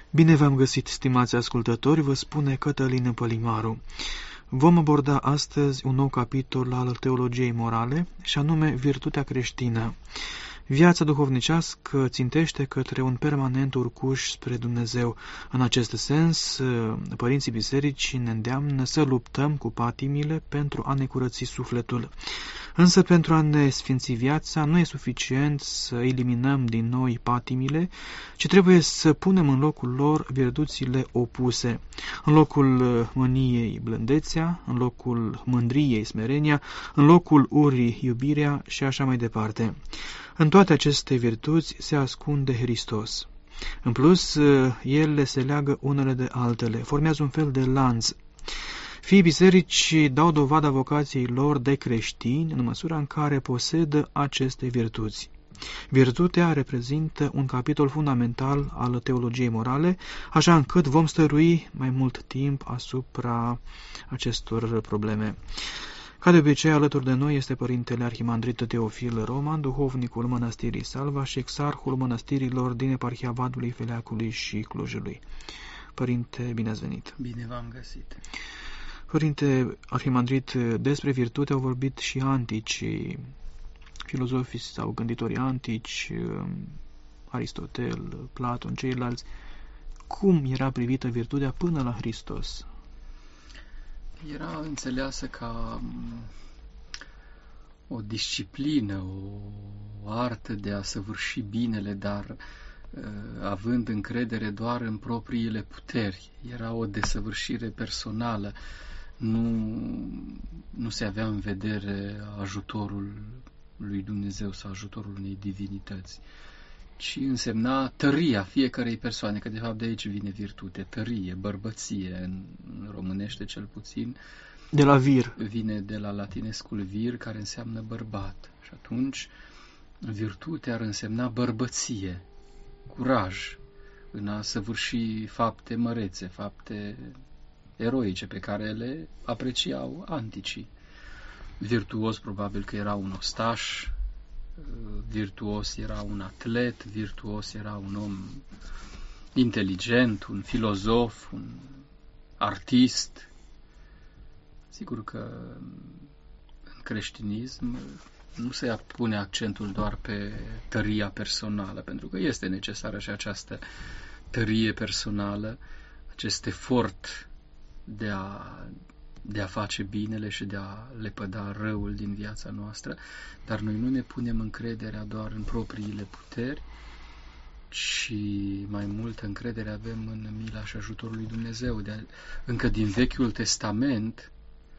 Bine v-am găsit, stimați ascultători, vă spune Cătălin Pălimaru. Vom aborda astăzi un nou capitol al teologiei morale, și anume virtutea creștină. Viața duhovnicească țintește către un permanent urcuș spre Dumnezeu. În acest sens, părinții bisericii ne îndeamnă să luptăm cu patimile pentru a ne curăți sufletul. Însă pentru a ne sfinți viața nu e suficient să eliminăm din noi patimile, ci trebuie să punem în locul lor virtuțile opuse. În locul mâniei blândețea, în locul mândriei smerenia, în locul urii iubirea și așa mai departe. În toate aceste virtuți se ascunde Hristos. În plus, ele se leagă unele de altele, formează un fel de lanț. Fiii bisericii dau dovada vocației lor de creștini în măsura în care posedă aceste virtuți. Virtutea reprezintă un capitol fundamental al teologiei morale, așa încât vom stărui mai mult timp asupra acestor probleme. Ca de obicei, alături de noi este Părintele Arhimandrit Teofil Roman, duhovnicul Mănăstirii Salva și exarhul mănăstirilor din eparhia Vadului, Feleacului și Clujului. Părinte, bine ați venit! Bine v-am găsit! Părinte Arhimandrit, despre virtute au vorbit și anticii, filozofii sau gânditorii antici, Aristotel, Platon, ceilalți. Cum era privită virtutea până la Hristos? Era înțeleasă ca o disciplină, o artă de a săvârși binele, dar având încredere doar în propriile puteri. Era o desăvârșire personală. Nu se avea în vedere ajutorul lui Dumnezeu sau ajutorul unei divinități, ci însemna tăria fiecărei persoane, că de fapt de aici vine virtute, tărie, bărbăție, în românește cel puțin. De la vir. Vine de la latinescul vir, care înseamnă bărbat. Și atunci virtutea ar însemna bărbăție, curaj în a săvârși fapte mărețe, fapte eroice pe care le apreciau anticii. Virtuos probabil că era un ostaș, virtuos era un atlet, virtuos era un om inteligent, un filozof, un artist. Sigur că în creștinism nu se pune accentul doar pe tăria personală, pentru că este necesară și această tărie personală, acest efort de a face binele și de a lepăda răul din viața noastră, dar noi nu ne punem încrederea doar în propriile puteri, ci mai multă încredere avem în mila și ajutorul lui Dumnezeu. Încă din Vechiul Testament,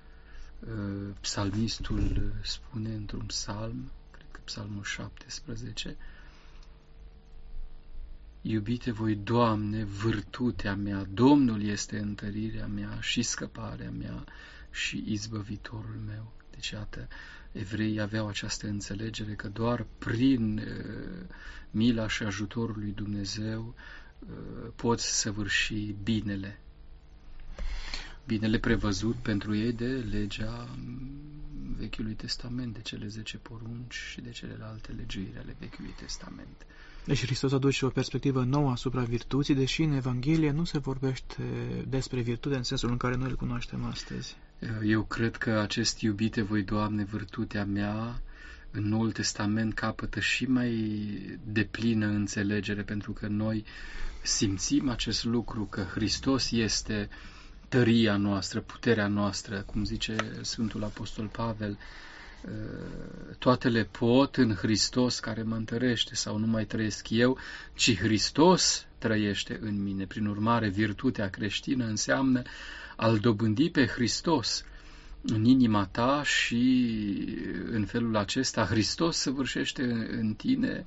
psalmistul spune într-un psalm, cred că psalmul 17, Iubite voi, Doamne, vârtutea mea, Domnul este întărirea mea și scăparea mea și izbăvitorul meu. Deci, iată, evreii aveau această înțelegere că doar prin mila și ajutorul lui Dumnezeu poți săvârși binele. Binele prevăzut pentru ei de legea Vechiului Testament, de cele 10 porunci și de celelalte legiuiri ale Vechiului Testament. Deci Hristos aduce o perspectivă nouă asupra virtuții, deși în Evanghelie nu se vorbește despre virtute în sensul în care noi îl cunoaștem astăzi. Eu cred că acest iubite voi, Doamne, virtutea mea, în Noul Testament capătă și mai deplină înțelegere, pentru că noi simțim acest lucru, că Hristos este tăria noastră, puterea noastră, cum zice Sfântul Apostol Pavel, toate le pot în Hristos care mă întărește, sau nu mai trăiesc eu, ci Hristos trăiește în mine. Prin urmare, virtutea creștină înseamnă a-L dobândi pe Hristos în inima ta și în felul acesta Hristos săvârșește în tine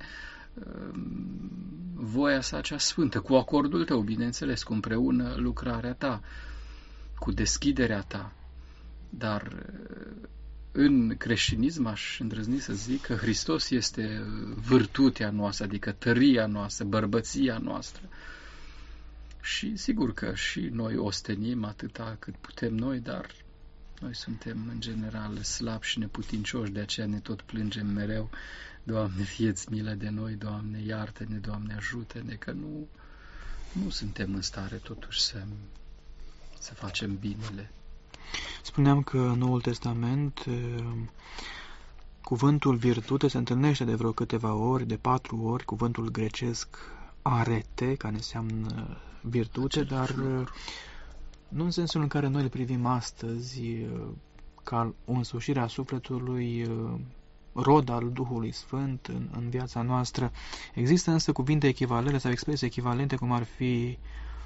voia sa cea sfântă, cu acordul tău, bineînțeles, cu împreună lucrarea ta, cu deschiderea ta. Dar în creștinism aș îndrăzni să zic că Hristos este virtutea noastră, adică tăria noastră, bărbăția noastră. Și sigur că și noi ostenim atâta cât putem noi, dar noi suntem în general slabi și neputincioși, de aceea ne tot plângem mereu: Doamne, fie-ți milă de noi, Doamne, iartă-ne, Doamne, ajută-ne, că nu suntem în stare totuși să facem binele. Spuneam că în Noul Testament cuvântul virtute se întâlnește de vreo câteva ori, de 4 ori, cuvântul grecesc arete, care înseamnă virtute, dar nu în sensul în care noi le privim astăzi ca o însușire a sufletului, rod al Duhului Sfânt în viața noastră. Există însă cuvinte echivalente sau expresii echivalente, cum ar fi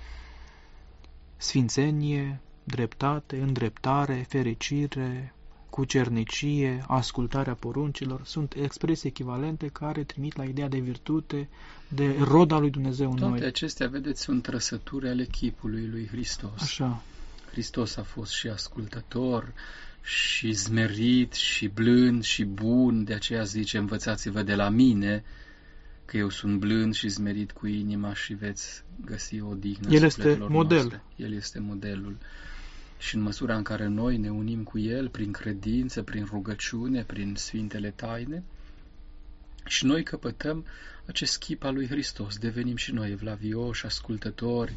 sfințenie, dreptate, îndreptare, fericire, cucernicie, ascultarea poruncilor. Sunt expresii echivalente care trimit la ideea de virtute, de rod al lui Dumnezeu în noi. Toate acestea, vedeți, sunt trăsături ale chipului lui Hristos. Așa. Hristos a fost și ascultător, și zmerit, și blând, și bun. De aceea zice, învățați-vă de la mine, că eu sunt blând și zmerit cu inima și veți găsi odihnă. El este model. Noastre. El este modelul. Și în măsura în care noi ne unim cu El, prin credință, prin rugăciune, prin Sfintele Taine, și noi căpătăm acest chip al lui Hristos. Devenim și noi evlavioși, ascultători,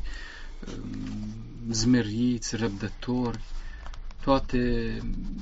zmeriți, răbdători. Toate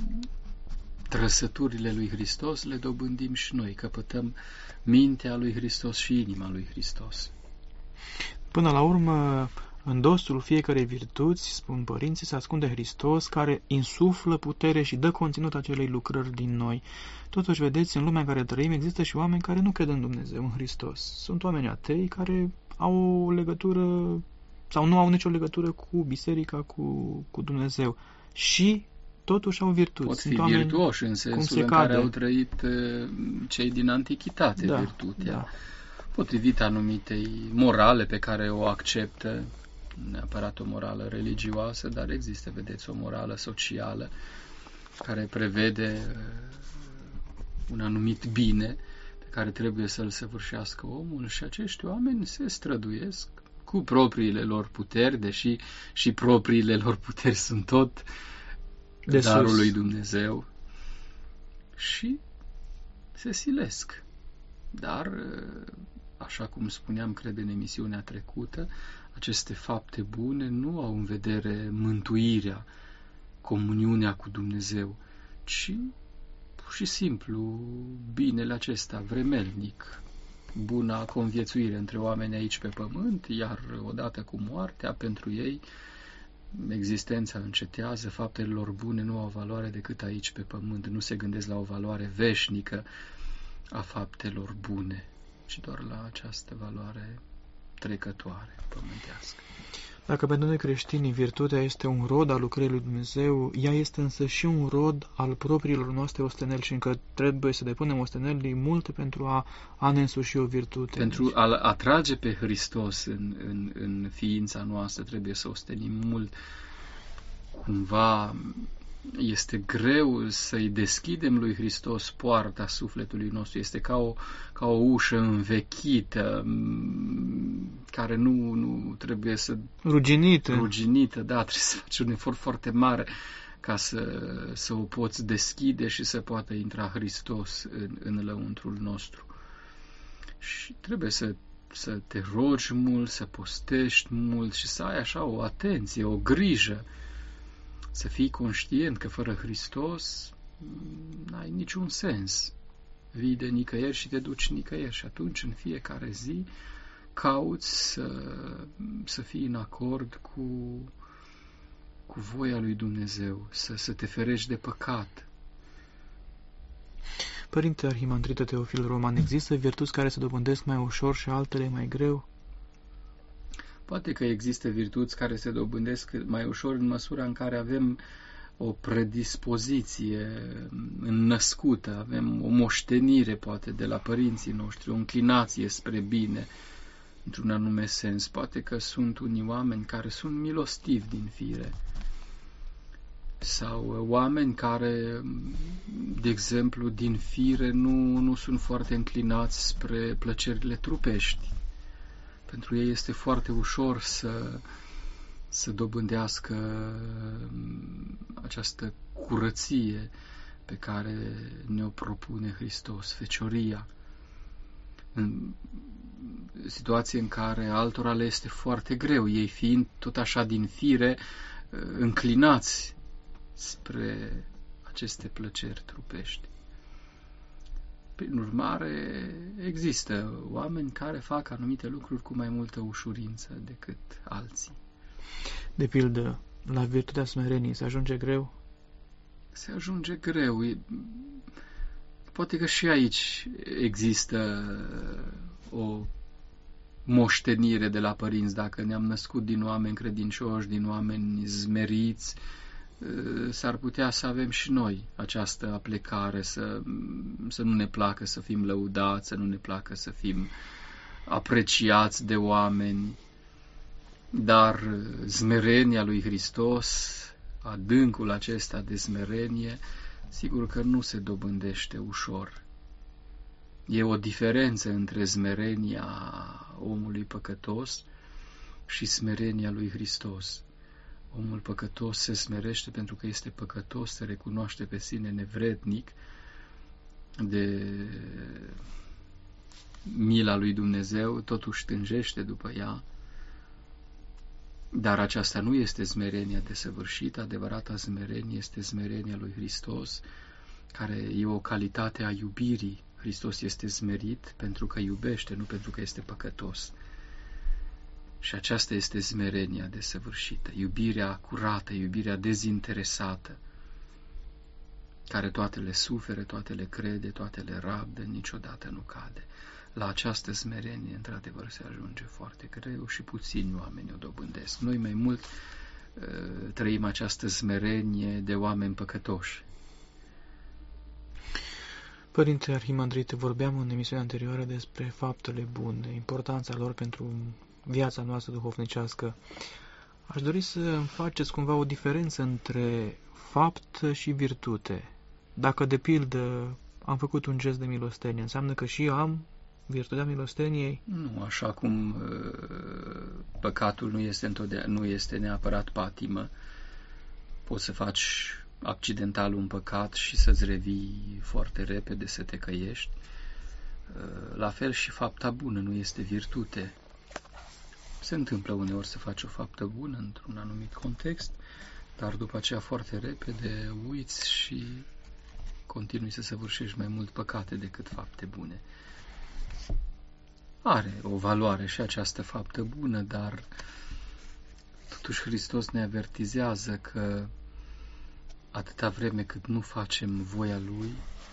trăsăturile lui Hristos le dobândim și noi. Căpătăm mintea lui Hristos și inima lui Hristos. Până la urmă, în dosul fiecarei virtuți, spun părinții, se ascunde Hristos, care insuflă putere și dă conținut acelei lucrări din noi. Totuși, vedeți, în lumea în care trăim există și oameni care nu cred în Dumnezeu, în Hristos. Sunt oameni atei care au o legătură sau nu au nicio legătură cu biserica, cu Dumnezeu. Și totuși au virtuți. Pot fi virtuoși în sensul în care au trăit cei din antichitate, virtutea. Da. Potrivit anumitei morale pe care o acceptă, neapărat o morală religioasă, dar există, vedeți, o morală socială care prevede un anumit bine pe care trebuie să-l săvârșească omul, și acești oameni se străduiesc cu propriile lor puteri, deși și propriile lor puteri sunt tot de darul sus lui Dumnezeu, și se silesc. Dar, așa cum spuneam, cred, în emisiunea trecută, aceste fapte bune nu au în vedere mântuirea, comuniunea cu Dumnezeu, ci pur și simplu binele acesta vremelnic, buna conviețuire între oameni aici pe pământ, iar odată cu moartea, pentru ei existența încetează, faptele lor bune nu au valoare decât aici pe pământ, nu se gândesc la o valoare veșnică a faptelor bune, ci doar la această valoare trecătoare, pământească. Dacă pentru noi creștinii virtutea este un rod al lucrării lui Dumnezeu, ea este însă și un rod al propriilor noastre osteneli și încă trebuie să depunem osteneli multe pentru a ne însuși o virtute. Pentru a atrage pe Hristos în ființa noastră trebuie să ostenim mult. Cumva este greu să-i deschidem lui Hristos poarta sufletului nostru. Este ca o ușă învechită, care nu trebuie să... Ruginită, da, trebuie să faci un efort foarte mare ca să o poți deschide și să poată intra Hristos în lăuntrul nostru. Și trebuie să te rogi mult, să postești mult și să ai așa o atenție, o grijă, să fii conștient că fără Hristos n-ai niciun sens. Vii de nicăieri și te duci nicăieri, și atunci în fiecare zi cauți să fii în acord cu voia lui Dumnezeu, să te ferești de păcat. Părinte Arhimandrite Teofil Roman, există virtuți care se dobândesc mai ușor și altele mai greu? Poate că există virtuți care se dobândesc mai ușor în măsura în care avem o predispoziție înnăscută, avem o moștenire, poate, de la părinții noștri, o înclinație spre bine, într-un anume sens. Poate că sunt unii oameni care sunt milostivi din fire, sau oameni care, de exemplu, din fire nu sunt foarte înclinați spre plăcerile trupești. Pentru ei este foarte ușor să dobândească această curăție pe care ne-o propune Hristos, fecioria. situație în care altora le este foarte greu, ei fiind tot așa din fire înclinați spre aceste plăceri trupești. Prin urmare, există oameni care fac anumite lucruri cu mai multă ușurință decât alții. De pildă, la virtutea smereniei se ajunge greu? Se ajunge greu. Poate că și aici există o moștenire de la părinți. Dacă ne-am născut din oameni credincioși, din oameni zmeriți, s-ar putea să avem și noi această aplecare, să nu ne placă să fim lăudați, să nu ne placă să fim apreciați de oameni. Dar smerenia lui Hristos, adâncul acesta de smerenie, sigur că nu se dobândește ușor. E o diferență între smerenia omului păcătos și smerenia lui Hristos. Omul păcătos se smerește pentru că este păcătos, se recunoaște pe sine nevrednic de mila lui Dumnezeu, totuși tânjește după ea. Dar aceasta nu este smerenia desăvârșită, adevărata smerenie este smerenia lui Hristos, care e o calitate a iubirii. Hristos este smerit pentru că iubește, nu pentru că este păcătos. Și aceasta este smerenia desăvârșită, iubirea curată, iubirea dezinteresată, care toate le suferă, toate le crede, toate le rabdă, niciodată nu cade. La această smerenie, într-adevăr, se ajunge foarte greu și puțini oameni o dobândesc. Noi mai mult trăim această smerenie de oameni păcătoși. Părinte Arhimandrite, vorbeam în emisiunea anterioară despre faptele bune, importanța lor pentru viața noastră duhovnicească. Aș dori să faceți cumva o diferență între fapt și virtute. Dacă, de pildă, am făcut un gest de milostenie, înseamnă că și eu am virtutea milosteniei? Nu, așa cum păcatul nu este neapărat patimă. Poți să faci accidental un păcat și să-ți revii foarte repede, să te căiești. La fel și fapta bună nu este virtute. Se întâmplă uneori să faci o faptă bună într-un anumit context, dar după aceea foarte repede uiți și continui să săvârșești mai mult păcate decât fapte bune. Are o valoare și această faptă bună, dar totuși Hristos ne avertizează că atâta vreme cât nu facem voia Lui,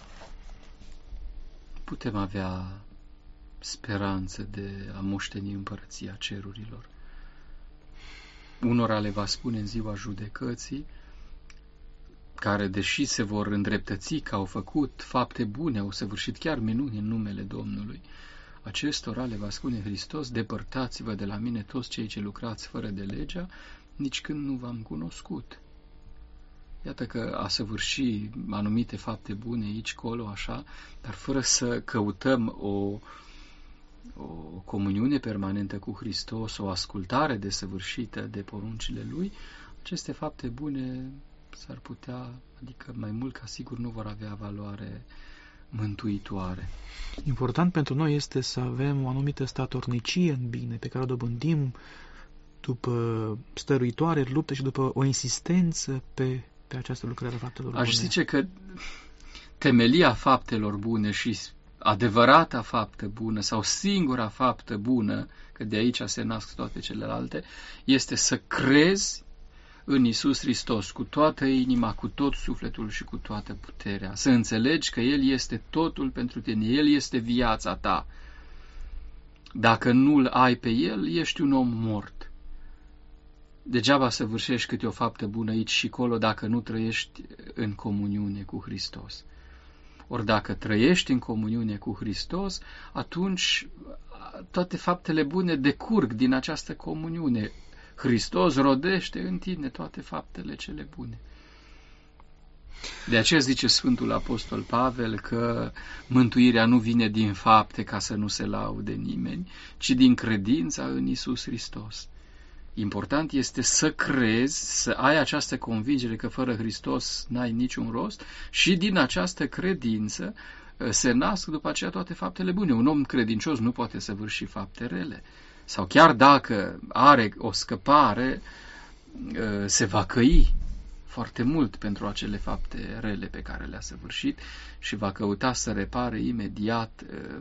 putem avea speranță de a moșteni împărăția cerurilor. Unora le va spune în ziua judecății, care, deși se vor îndreptăți că au făcut fapte bune, au săvârșit chiar minuni în numele Domnului, acestora le va spune Hristos: depărtați-vă de la mine toți cei ce lucrați fără de legea, nici când nu v-am cunoscut. Iată că a săvârși anumite fapte bune aici, colo, așa, dar fără să căutăm o comuniune permanentă cu Hristos, o ascultare desăvârșită de poruncile Lui, aceste fapte bune s-ar putea, adică mai mult ca sigur, nu vor avea valoare mântuitoare. Important pentru noi este să avem o anumită statornicie în bine, pe care o dobândim după stăruitoare luptă și după o insistență pe această lucrare a faptelor bune. Aș zice că temelia faptelor bune și adevărata faptă bună sau singura faptă bună, că de aici se nasc toate celelalte, este să crezi în Iisus Hristos cu toată inima, cu tot sufletul și cu toată puterea. Să înțelegi că El este totul pentru tine, El este viața ta. Dacă nu-L ai pe El, ești un om mort. Degeaba săvârșești câte o faptă bună aici și colo dacă nu trăiești în comuniune cu Hristos. Ori dacă trăiești în comuniune cu Hristos, atunci toate faptele bune decurg din această comuniune. Hristos rodește în tine toate faptele cele bune. De aceea zice Sfântul Apostol Pavel că mântuirea nu vine din fapte ca să nu se laude nimeni, ci din credința în Iisus Hristos. Important este să crezi, să ai această convingere că fără Hristos n-ai niciun rost și din această credință se nasc după aceea toate faptele bune. Un om credincios nu poate săvârși fapte rele. Sau chiar dacă are o scăpare, se va căi foarte mult pentru acele fapte rele pe care le-a săvârșit și va căuta să repare imediat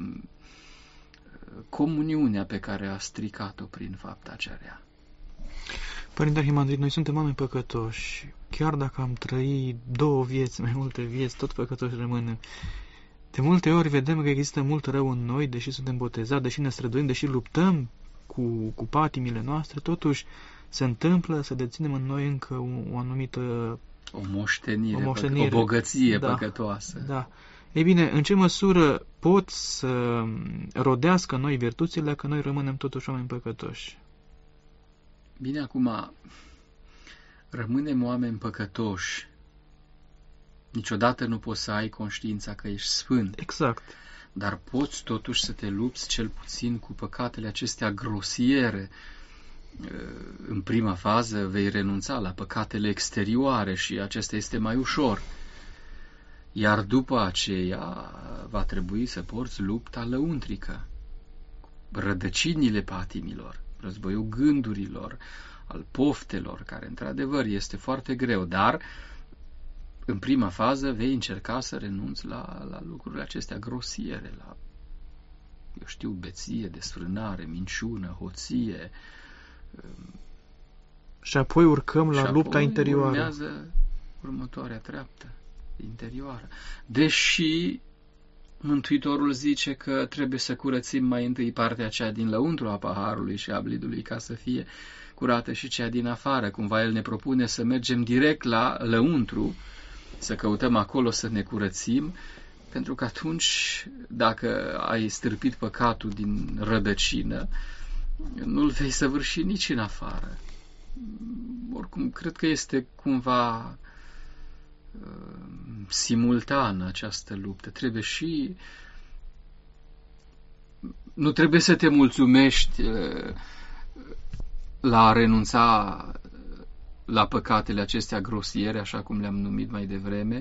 comuniunea pe care a stricat-o prin fapta cea rea. Părinte Arhimandrit, noi suntem oameni păcătoși. Chiar dacă am trăit 2 vieți, mai multe vieți, tot păcătoși rămânem. De multe ori vedem că există mult rău în noi, deși suntem botezați, deși ne străduim, deși luptăm cu patimile noastre, totuși se întâmplă să deținem în noi încă o anumită... O moștenire, o bogăție păcătoasă. Da. Ei bine, în ce măsură pot să rodească noi virtuțile că noi rămânem totuși oameni păcătoși? Bine, acum, rămânem oameni păcătoși. Niciodată nu poți să ai conștiința că ești sfânt. Exact. Dar poți totuși să te lupți cel puțin cu păcatele acestea grosiere. În prima fază vei renunța la păcatele exterioare și acesta este mai ușor. Iar după aceea va trebui să porți lupta lăuntrică, rădăcinile patimilor, războiul gândurilor, al poftelor, care într-adevăr este foarte greu, dar în prima fază vei încerca să renunți la lucrurile acestea grosiere, la, eu știu, beție, desfrânare, minciună, hoție. Și apoi urcăm la lupta interioară. Urmează următoarea treaptă interioară. Deși Mântuitorul zice că trebuie să curățim mai întâi partea cea din lăuntru a paharului și a blidului ca să fie curată și cea din afară. Cumva el ne propune să mergem direct la lăuntru, să căutăm acolo să ne curățim, pentru că atunci, dacă ai stârpit păcatul din rădăcină, nu-l vei săvârși nici în afară. Oricum, cred că este cumva simultană această luptă. Trebuie și... Nu trebuie să te mulțumești la a renunța la păcatele acestea grosiere, așa cum le-am numit mai devreme,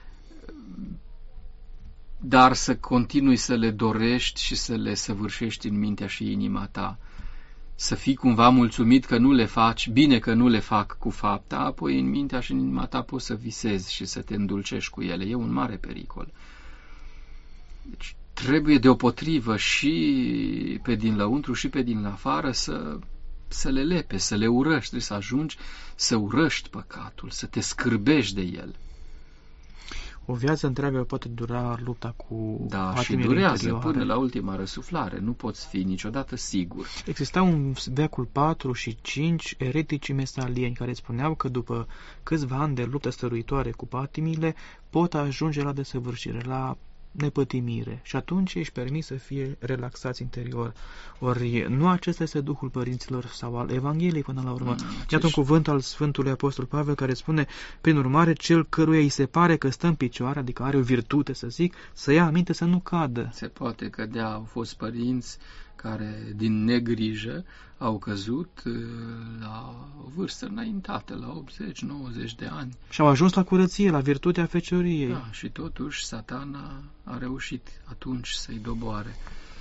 dar să continui să le dorești și să le săvârșești în mintea și inima ta. Să fii cumva mulțumit că nu le faci, bine că nu le fac cu fapta, apoi în mintea și în inima ta poți să visezi și să te îndulcești cu ele. E un mare pericol. Deci trebuie deopotrivă și pe din lăuntru și pe din afară să le lepe, să le urăști, trebuie să ajungi să urăști păcatul, să te scârbești de el. O viață întreagă poate dura lupta cu da, și durează până la ultima răsuflare. Nu poți fi niciodată sigur. Existau în veacul 4 și 5 eretici mesalieni care spuneau că după câțiva ani de luptă stăruitoare cu patimile pot ajunge la desăvârșire, la nepătimire și atunci își permis să fie relaxați interior. Ori nu acesta este Duhul părinților sau al Evangheliei până la urmă. Iată un cuvânt al Sfântului Apostol Pavel care spune, prin urmare, cel căruia îi se pare că stă în picioare, adică are o virtute, să zic, să ia aminte să nu cadă. Se poate cădea, au fost părinți care din negrijă au căzut la o vârstă înaintată, la 80-90 de ani. Și au ajuns la curăție, la virtutea fecioriei. Da, și totuși Satana a reușit atunci să-i doboare.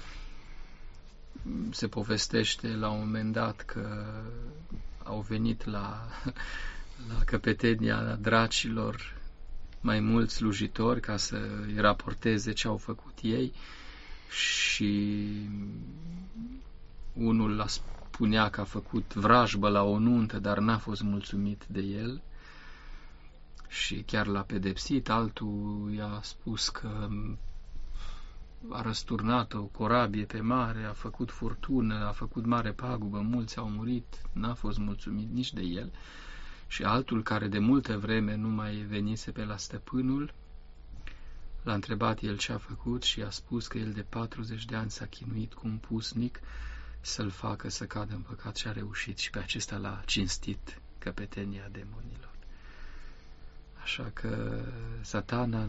Se povestește la un moment dat că au venit la căpetenia dracilor mai mulți slujitori ca să îi raporteze ce au făcut ei și unul spunea că a făcut vrajbă la o nuntă, dar n-a fost mulțumit de el și chiar l-a pedepsit. Altul i-a spus că a răsturnat o corabie pe mare, a făcut furtună, a făcut mare pagubă, mulți au murit, n-a fost mulțumit nici de el. Și altul, care de multă vreme nu mai venise pe la stăpânul, l-a întrebat el ce a făcut și a spus că el de 40 de ani s-a chinuit cu un pusnic să-l facă să cadă în păcat și a reușit și pe acesta l-a cinstit căpetenia demonilor. Așa că Satana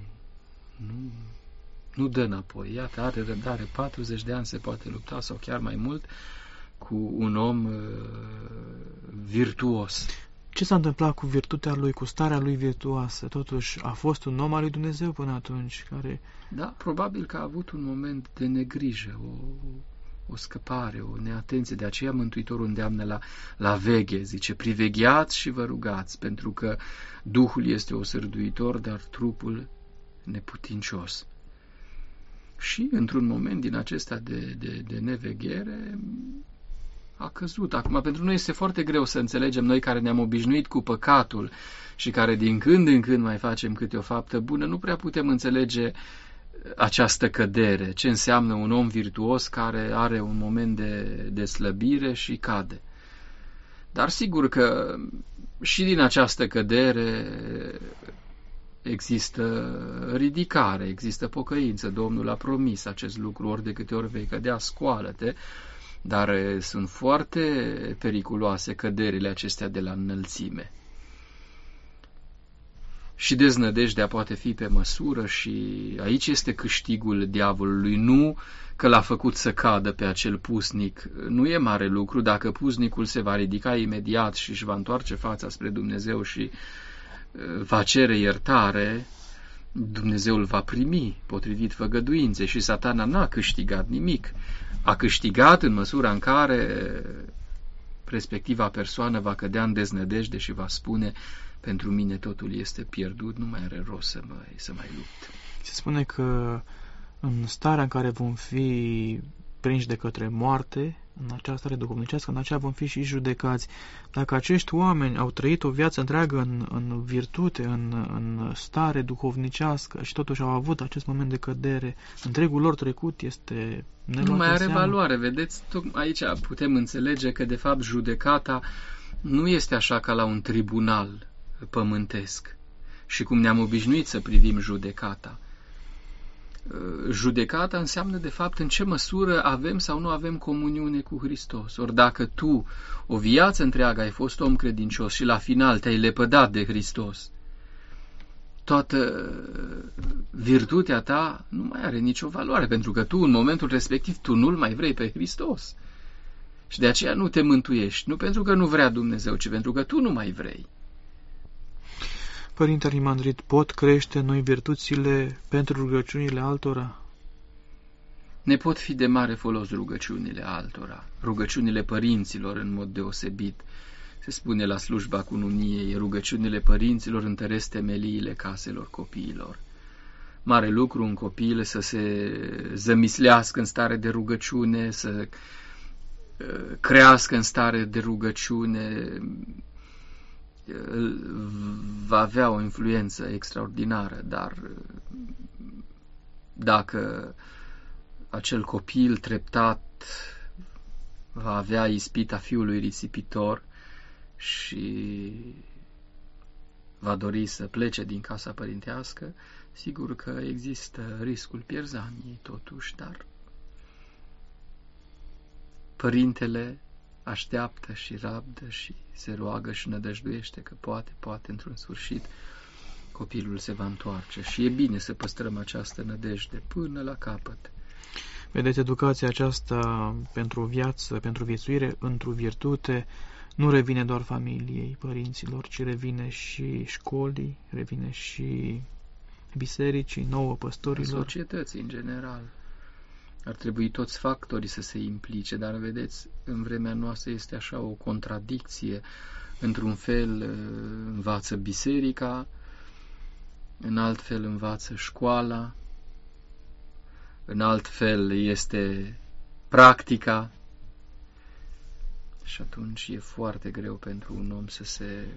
nu dă înapoi. Iată, are răbdare, 40 de ani se poate lupta sau chiar mai mult cu un om virtuos. ce s-a întâmplat cu virtutea lui, cu starea lui virtuoasă? Totuși a fost un om al lui Dumnezeu până atunci care... Da, probabil că a avut un moment de negrijă, o scăpare, o neatenție. De aceea Mântuitorul îndeamnă la veghe, zice, privegheați și vă rugați, pentru că Duhul este osârduitor, dar trupul neputincios. Și într-un moment din acesta de neveghere a căzut. Acum, pentru noi este foarte greu să înțelegem, noi care ne-am obișnuit cu păcatul și care din când în când mai facem câte o faptă bună, nu prea putem înțelege această cădere, ce înseamnă un om virtuos care are un moment de slăbire și cade. Dar sigur că și din această cădere există ridicare, există pocăință. Domnul a promis acest lucru, ori de câte ori vei cădea, scoală-te, dar sunt foarte periculoase căderile acestea de la înălțime. Și deznădejdea poate fi pe măsură și aici este câștigul diavolului, nu că l-a făcut să cadă pe acel pusnic. Nu e mare lucru dacă pusnicul se va ridica imediat și își va întoarce fața spre Dumnezeu și va cere iertare, Dumnezeu îl va primi potrivit făgăduinței și Satana n-a câștigat nimic. A câștigat în măsura în care respectiva persoană va cădea în deznădejde și va spune: pentru mine totul este pierdut, nu mai are rost să mai lupt. Se spune că în starea în care vom fi prinși de către moarte, în această stare duhovnicească, în aceea vom fi și judecați. Dacă acești oameni au trăit o viață întreagă în virtute, în stare duhovnicească și totuși au avut acest moment de cădere, întregul lor trecut este neluat nu mai în are seamă. valoare. Vedeți, aici putem înțelege că de fapt judecata nu este așa ca la un tribunal pământesc și cum ne-am obișnuit să privim judecata. Judecata înseamnă de fapt în ce măsură avem sau nu avem comuniune cu Hristos. Ori dacă tu o viață întreagă ai fost om credincios și la final te-ai lepădat de Hristos, toată virtutea ta nu mai are nicio valoare, pentru că tu în momentul respectiv tu nu-L mai vrei pe Hristos. Și de aceea nu te mântuiești, nu pentru că nu vrea Dumnezeu, ci pentru că tu nu mai vrei. Părinte Arhimandrit, pot crește noi virtuțile pentru rugăciunile altora? Ne pot fi de mare folos rugăciunile altora, rugăciunile părinților în mod deosebit. Se spune la slujba cununiei, rugăciunile părinților întăresc temeliile caselor copiilor. Mare lucru un copil să se zămislească în stare de rugăciune, să crească în stare de rugăciune, va avea o influență extraordinară, dar dacă acel copil treptat va avea ispita fiului risipitor și va dori să plece din casa părintească, sigur că există riscul pierzaniei totuși, dar părintele așteaptă și rabdă și se roagă și nădăjduiește că poate într-un sfârșit copilul se va întoarce și e bine să păstrăm această nădejde până la capăt. Vedeți, educația aceasta pentru viață, pentru viețuire, într-o virtute, nu revine doar familiei, părinților, ci revine și școlii, revine și bisericii, nouă păstorilor. Societății în general. Ar trebui toți factorii să se implice, dar vedeți, în vremea noastră este așa o contradicție. Într-un fel învață biserica, în alt fel învață școala, în alt fel este practica și atunci e foarte greu pentru un om să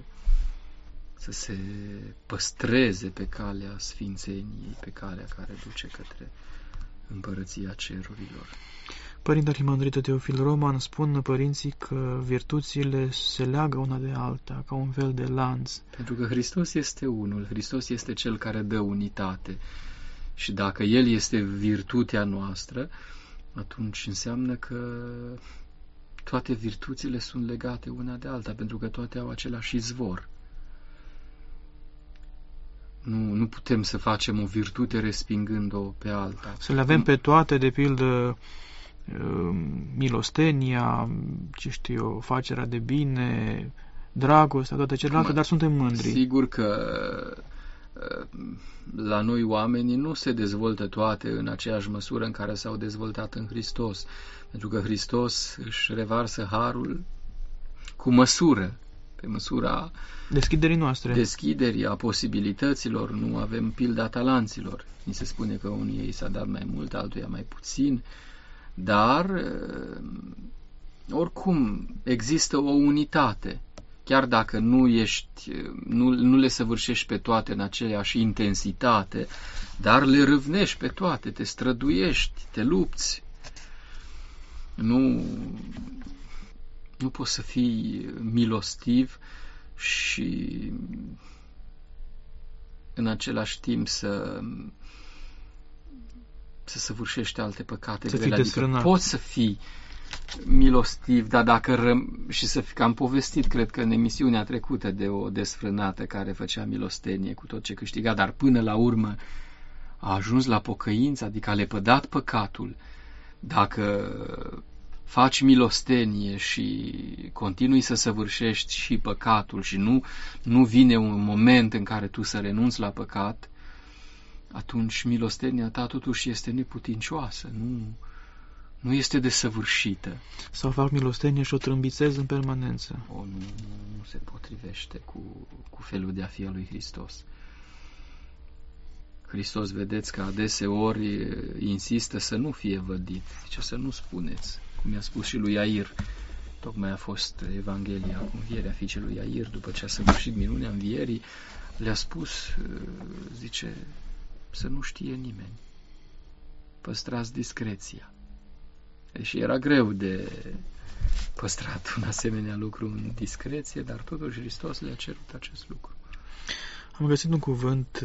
se păstreze pe calea sfințeniei, pe calea care duce către Împărăția Cerurilor. Părinte Arhimandrită Teofil Roman, spun părinții că virtuțile se leagă una de alta, ca un fel de lanț. Pentru că Hristos este unul, Hristos este Cel care dă unitate. Și dacă El este virtutea noastră, atunci înseamnă că toate virtuțile sunt legate una de alta, pentru că toate au același izvor. Nu putem să facem o virtute respingând-o pe alta. Să le avem pe toate, de pildă, milostenia, facerea de bine, dragostea, toate celelalte, dar suntem mândri. Sigur că la noi oamenii nu se dezvoltă toate în aceeași măsură în care s-au dezvoltat în Hristos, pentru că Hristos își revarsă harul cu măsură, pe măsura deschiderii, a posibilităților. Nu avem pilda talanților. Ni se spune că unii ei s-a dat mai mult, altuia mai puțin, dar oricum există o unitate. Chiar dacă nu le săvârșești pe toate în aceeași intensitate, dar le râvnești pe toate, te străduiești, te lupți. Nu poți să fii milostiv și în același timp să săvârșești alte păcate. Să fii desfrânat. Poți să fii milostiv, dar dacă și că am povestit, cred că în emisiunea trecută, de o desfrânată care făcea milostenie cu tot ce câștiga, dar până la urmă a ajuns la pocăință, adică a lepădat păcatul. Dacă faci milostenie și continui să săvârșești și păcatul și nu vine un moment în care tu să renunți la păcat, atunci milostenia ta totuși este neputincioasă, nu este desăvârșită. Sau fac milostenie și o trâmbițez în permanență. Nu se potrivește cu felul de a fi al lui Hristos. Hristos, vedeți că adeseori insistă să nu fie vădit. Zice să nu spuneți, cum i-a spus și lui Iair. Tocmai a fost Evanghelia cu învierea fiicei lui Iair, după ce a săvârșit minunea învierii, le-a spus, zice, să nu știe nimeni. Păstrați discreția. Deși era greu de păstrat un asemenea lucru în discreție, dar totuși Hristos le-a cerut acest lucru. Am găsit un cuvânt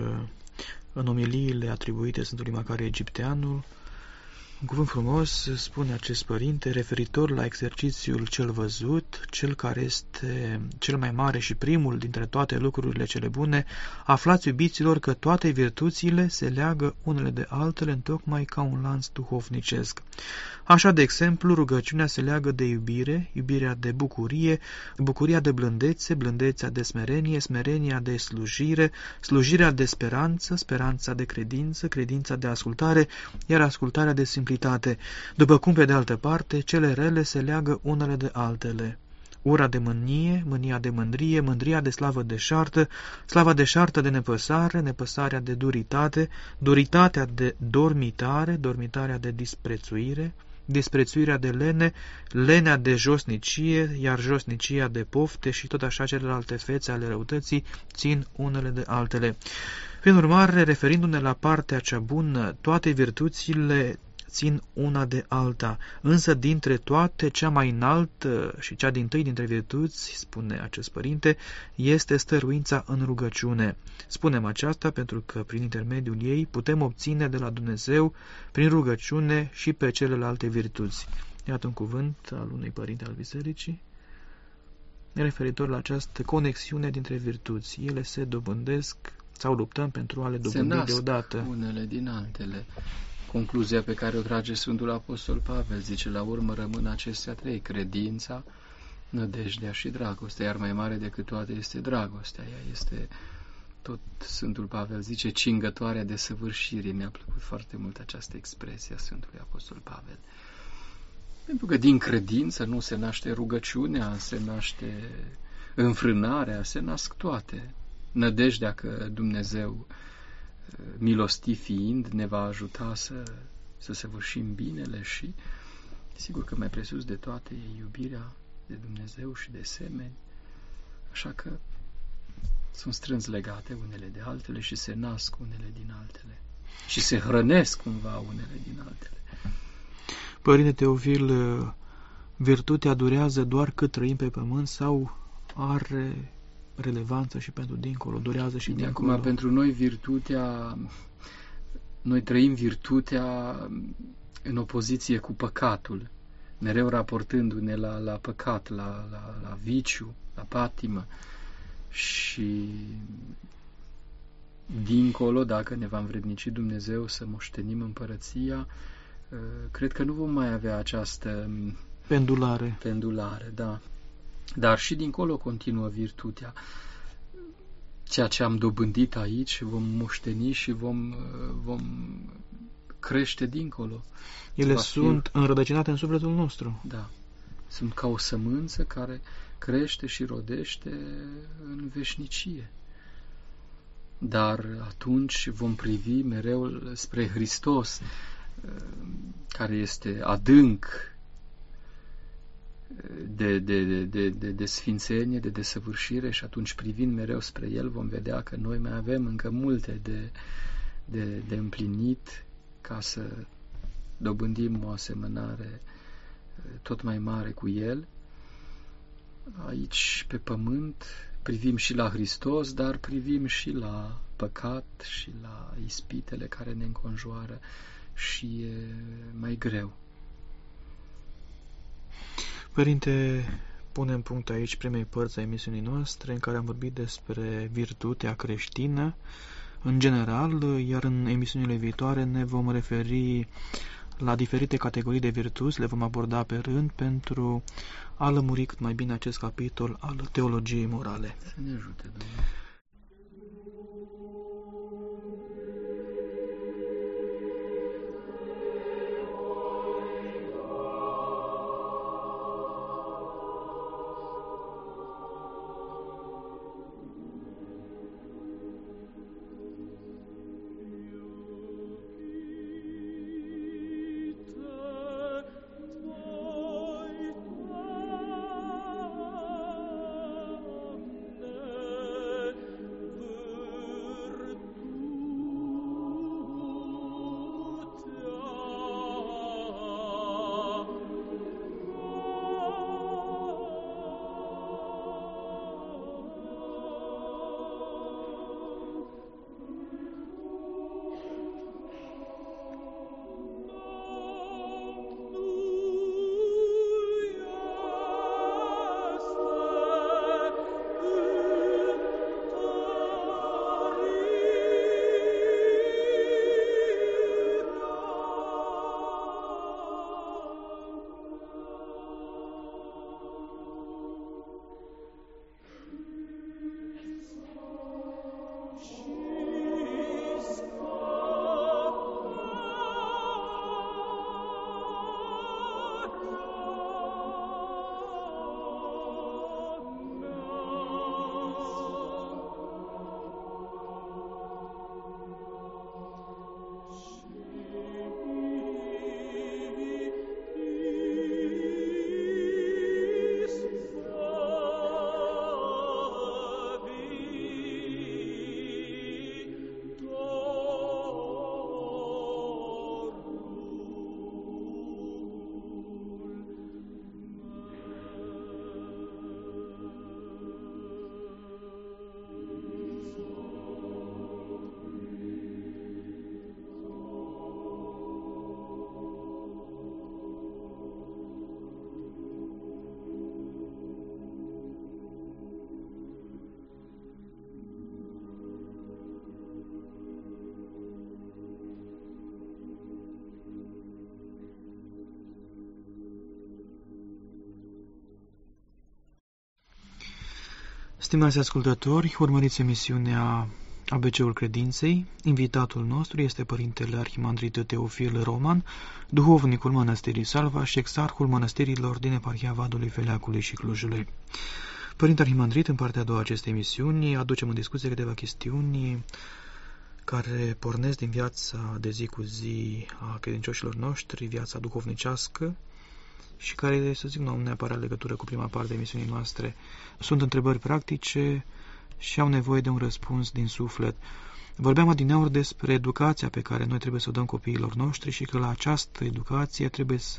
în omiliile atribuite Sfântului Macare Egipteanul, un cuvânt frumos, spune acest părinte, referitor la exercițiul cel văzut, cel care este cel mai mare și primul dintre toate lucrurile cele bune. Aflați, iubiților, că toate virtuțile se leagă unele de altele întocmai ca un lanț duhovnicesc. Așa, de exemplu, rugăciunea se leagă de iubire, iubirea de bucurie, bucuria de blândețe, blândețea de smerenie, smerenia de slujire, slujirea de speranță, speranța de credință, credința de ascultare, iar ascultarea de simplitate, după cum, pe de altă parte, cele rele se leagă unele de altele. Ura de mânie, mânia de mândrie, mândria de slavă deșartă, slava deșartă de nepăsare, nepăsarea de duritate, duritatea de dormitare, dormitarea de disprețuire, disprețuirea de lene, lenea de josnicie, iar josnicia de pofte și tot așa celelalte fețe ale răutății țin unele de altele. Prin urmare, referindu-ne la partea cea bună, toate virtuțile țin una de alta, însă dintre toate cea mai înaltă și cea dintâi dintre virtuți, spune acest părinte, este stăruința în rugăciune. Spunem aceasta pentru că prin intermediul ei putem obține de la Dumnezeu, prin rugăciune, și pe celelalte virtuți. Iată un cuvânt al unui părinte al bisericii referitor la această conexiune dintre virtuți. Ele se dobândesc sau luptăm pentru a le dobândi deodată. Unele din altele. Concluzia pe care o trage Sfântul Apostol Pavel, zice, la urmă rămân acestea trei: credința, nădejdea și dragostea, iar mai mare decât toate este dragostea. Ea este, tot Sfântul Pavel zice, cingătoarea de săvârșire. Mi-a plăcut foarte mult această expresie a Sfântului Apostol Pavel. Pentru că din credință nu se naște rugăciunea, se naște înfrânarea, se nasc toate. Nădejdea că Dumnezeu, milostiv fiind, ne va ajuta să săvârșim binele și, sigur că mai presus de toate, e iubirea de Dumnezeu și de semeni, așa că sunt strâns legate unele de altele și se nasc unele din altele și se hrănesc cumva unele din altele. Părinte Teofil, virtutea durează doar cât trăim pe pământ sau are relevanță și pentru dincolo, durează și dincolo? Acum, pentru noi noi trăim virtutea în opoziție cu păcatul, mereu raportându-ne la păcat, la viciu, la patimă. Și dincolo, dacă ne va învrednici Dumnezeu să moștenim împărăția, cred că nu vom mai avea această pendulare, da. Dar și dincolo continuă virtutea. Ceea ce am dobândit aici vom moșteni și vom crește dincolo. Ele sunt înrădăcinate în sufletul nostru. Da. Sunt ca o sămânță care crește și rodește în veșnicie. Dar atunci vom privi mereu spre Hristos, care este adânc de sfințenie, de desăvârșire, și atunci privind mereu spre El vom vedea că noi mai avem încă multe de împlinit ca să dobândim o asemănare tot mai mare cu El. Aici, pe pământ, privim și la Hristos, dar privim și la păcat și la ispitele care ne înconjoară și e mai greu. Părinte, punem punct aici primei părți a emisiunii noastre, în care am vorbit despre virtutea creștină în general, iar în emisiunile viitoare ne vom referi la diferite categorii de virtuți, le vom aborda pe rând pentru a lămuri cât mai bine acest capitol al teologiei morale. Să ne ajute, Doamne! Stimați ascultători, urmăriți emisiunea ABC-ul Credinței. Invitatul nostru este Părintele Arhimandrit Teofil Roman, duhovnicul Mănăstirii Salva și exarhul mănăstirilor din eparhia Vadului, Feleacului și Clujului. Părinte Arhimandrit, în partea a doua acestei emisiuni, aducem în discuție câteva chestiuni care pornesc din viața de zi cu zi a credincioșilor noștri, viața duhovnicească, și care, să zic, nu au neapărat legătură cu prima parte a emisiunii noastre. Sunt întrebări practice și au nevoie de un răspuns din suflet. Vorbeam adineauri despre educația pe care noi trebuie să o dăm copiilor noștri și că la această educație trebuie să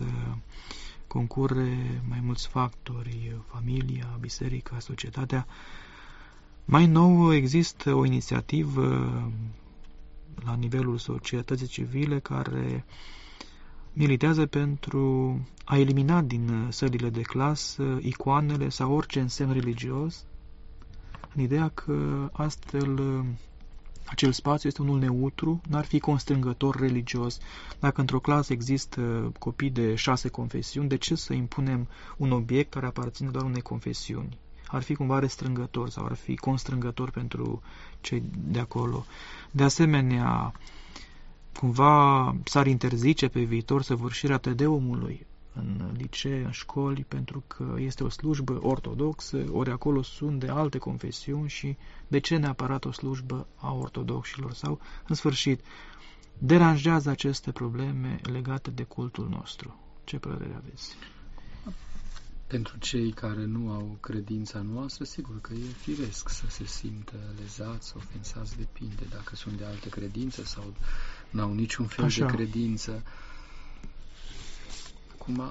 concurre mai mulți factori, familia, biserica, societatea. Mai nou există o inițiativă la nivelul societății civile care militează pentru a elimina din sălile de clasă icoanele sau orice însemn religios, în ideea că astfel acel spațiu este unul neutru, n-ar fi constrângător religios. Dacă într-o clasă există copii de 6 confesiuni, de ce să impunem un obiect care aparține doar unei confesiuni? Ar fi cumva restrângător sau ar fi constrângător pentru cei de acolo. De asemenea, cumva s-ar interzice pe viitor săvârșirea Tedeumului în licee, în școli, pentru că este o slujbă ortodoxă, ori acolo sunt de alte confesiuni și de ce neapărat o slujbă a ortodoxilor? Sau, în sfârșit, deranjează aceste probleme legate de cultul nostru. Ce părere aveți? Pentru cei care nu au credința noastră, sigur că e firesc să se simtă lezați, ofensați, depinde dacă sunt de alte credințe sau nu au niciun fel de credință. Acum,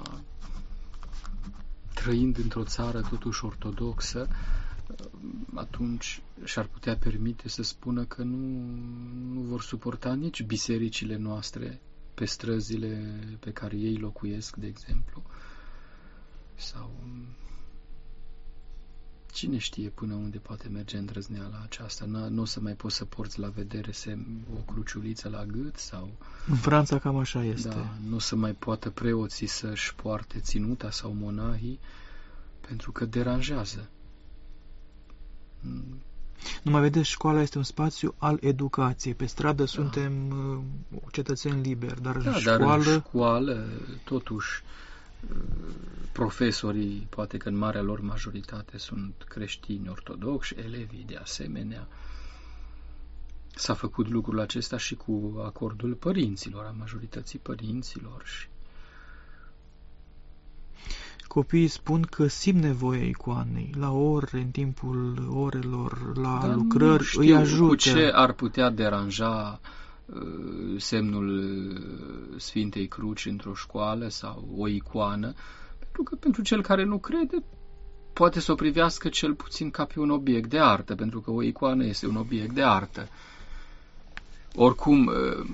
trăind într-o țară totuși ortodoxă, atunci și-ar putea permite să spună că nu vor suporta nici bisericile noastre pe străzile pe care ei locuiesc, de exemplu. Sau cine știe până unde poate merge îndrăzneala aceasta? Nu o să mai poți să porți la vedere o cruciuliță la gât? Sau în Franța cam așa este. Da, nu o să mai poată preoții să-și poarte ținuta sau monahii pentru că deranjează. Nu mai vedeți, școala este un spațiu al educației. Pe stradă suntem cetățeni liberi, dar în școală... Dar în școală, totuși, profesorii, poate că în marea lor majoritate sunt creștini ortodoxi, elevii de asemenea. S-a făcut lucrul acesta și cu acordul părinților, a majorității părinților. Și copiii spun că simt nevoia icoanei, la ore, în timpul orelor, la lucrări, îi ajută. Cu ce ar putea deranja semnul Sfintei Cruci într-o școală sau o icoană, pentru că pentru cel care nu crede poate să o privească cel puțin ca pe un obiect de artă, pentru că o icoană este un obiect de artă. Oricum,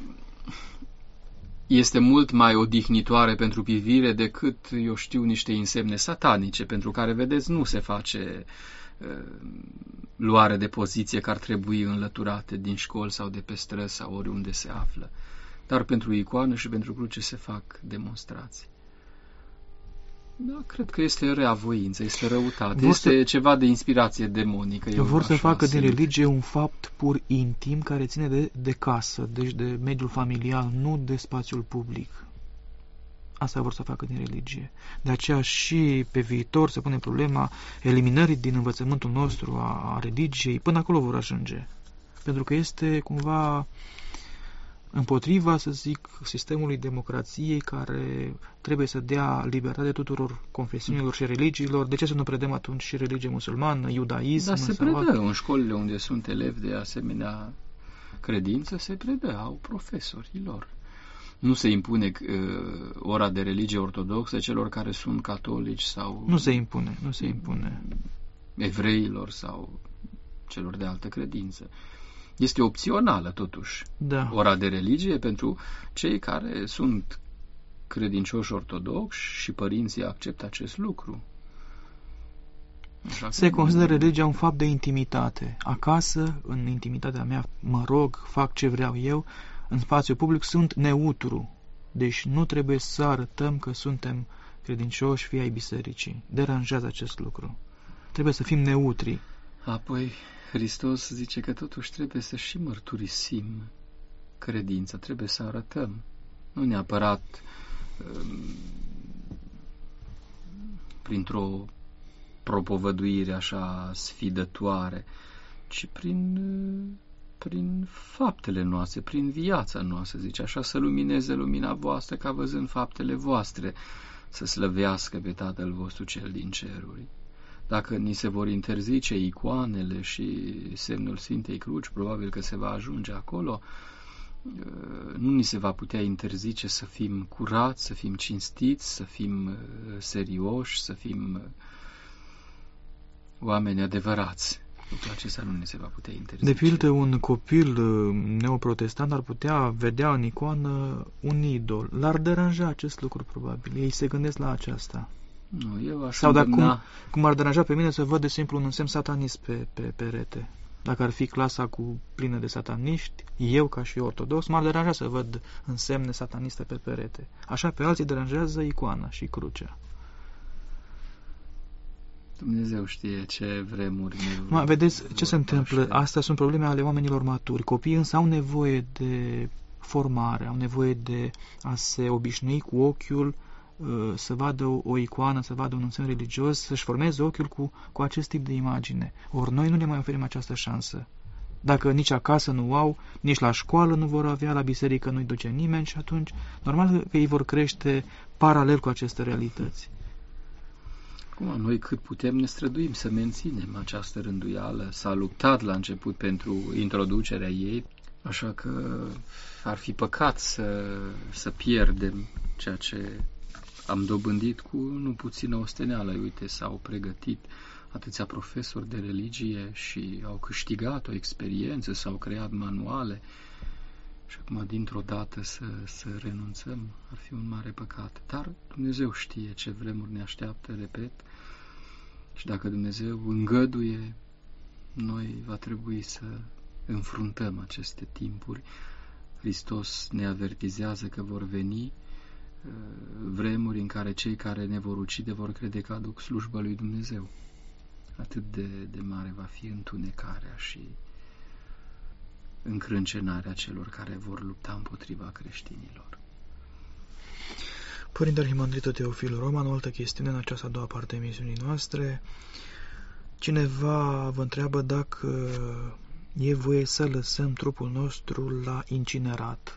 este mult mai odihnitoare pentru privire decât, eu știu, niște insemne satanice, pentru care, vedeți, nu se face luare de poziție că ar trebui înlăturate din școli sau de pe străzi sau oriunde se află. Dar pentru icoană și pentru cruce se fac demonstrații. Da, cred că este reavoință, este răutate, este ceva de inspirație demonică. Vor să facă din religie un fapt pur intim care ține de casă, deci de mediul familial, nu de spațiul public. Asta vor să facă din religie. De aceea și pe viitor se pune problema eliminării din învățământul nostru a religiei, până acolo vor ajunge. Pentru că este cumva împotriva, să zic, sistemului democrației care trebuie să dea libertate tuturor confesiunilor și religiilor. De ce să nu predăm atunci și religie musulmană, iudaism? Dar se predă în școlile unde sunt elevi de asemenea credință, se predă, au profesorii lor. Nu se impune ora de religie ortodoxă celor care sunt catolici sau... Nu se impune. Evreilor sau celor de altă credință. Este opțională, totuși, ora de religie pentru cei care sunt credincioși ortodoxi și părinții acceptă acest lucru. Se consideră religia un fapt de intimitate. Acasă, în intimitatea mea, mă rog, fac ce vreau eu, în spațiu public sunt neutru. Deci nu trebuie să arătăm că suntem credincioși, fii ai bisericii. Deranjează acest lucru. Trebuie să fim neutri. Apoi Hristos zice că totuși trebuie să și mărturisim credința, trebuie să arătăm. Nu neapărat printr-o propovăduire așa sfidătoare, ci prin faptele noastre, prin viața noastră, zice așa, să lumineze lumina voastră ca văzând faptele voastre, să slăvească pe Tatăl vostru cel din ceruri. Dacă ni se vor interzice icoanele și semnul Sfintei Cruci, probabil că se va ajunge acolo, nu ni se va putea interzice să fim curați, să fim cinstiți, să fim serioși, să fim oameni adevărați. Lucrul acesta nu ne se va putea interzice. De pildă, un copil neoprotestant ar putea vedea în icoană un idol. L-ar deranja acest lucru, probabil. Ei se gândesc la aceasta. Nu, eu aș sau dacă cum ar deranja pe mine să văd, de simplu, un semn satanist pe perete. Dacă ar fi clasa cu plină de sataniști, eu, ca și ortodox, m-ar deranja să văd însemne sataniste pe perete. Așa pe alții deranjează icoana și crucea. Dumnezeu știe ce vremuri vedeți ce se întâmplă? Astea sunt probleme ale oamenilor maturi. Copiii însă au nevoie de formare, au nevoie de a se obișnui cu ochiul, să vadă o icoană, să vadă un însemn religios, să-și formeze ochiul cu acest tip de imagine. Ori noi nu le mai oferim această șansă. Dacă nici acasă nu au, nici la școală nu vor avea, la biserică nu-i duce nimeni și atunci, normal că ei vor crește paralel cu aceste realități. Acum, noi cât putem ne străduim să menținem această rânduială. S-a luptat la început pentru introducerea ei, așa că ar fi păcat să pierdem ceea ce am dobândit cu nu puțină osteneală. Uite, s-au pregătit atâția profesori de religie și au câștigat o experiență, s-au creat manuale și acum dintr-o dată să renunțăm ar fi un mare păcat. Dar Dumnezeu știe ce vremuri ne așteaptă, repet, și dacă Dumnezeu îngăduie, noi va trebui să înfruntăm aceste timpuri. Hristos ne avertizează că vor veni vremuri în care cei care ne vor ucide vor crede că aduc slujba lui Dumnezeu. Atât de mare va fi întunecarea și încrâncenarea celor care vor lupta împotriva creștinilor. Părinte Arhimandritul Teofil Roman, o altă chestiune în această a doua parte a emisiunii noastre. Cineva vă întreabă dacă e voie să lăsăm trupul nostru la incinerat.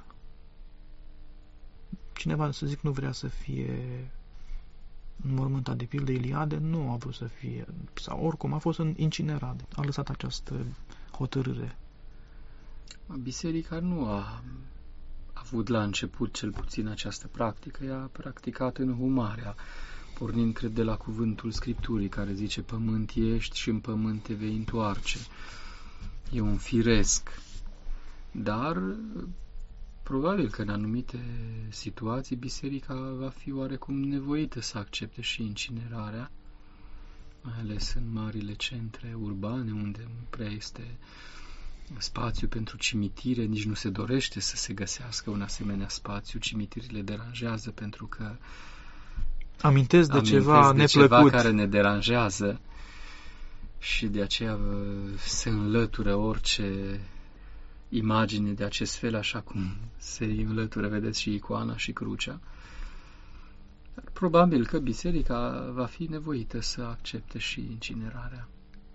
Cineva, să zic, nu vrea să fie înmormântat, de pildă Iliade, nu a vrut să fie, sau oricum a fost incinerat. A lăsat această hotărâre. Biserica nu a avut la început cel puțin această practică, ea a practicat înhumarea, pornind, cred, de la cuvântul Scripturii, care zice: pământ ești și în pământ te vei întoarce. E un firesc. Dar probabil că în anumite situații biserica va fi oarecum nevoită să accepte și incinerarea, mai ales în marile centre urbane, unde nu prea este spațiu pentru cimitire, nici nu se dorește să se găsească un asemenea spațiu. Cimitirile deranjează pentru că amintesc de ceva neplăcut, care ne deranjează și de aceea se înlătură orice imagine de acest fel, așa cum se înlătură, vedeți, și icoana și crucea. Dar probabil că biserica va fi nevoită să accepte și incinerarea.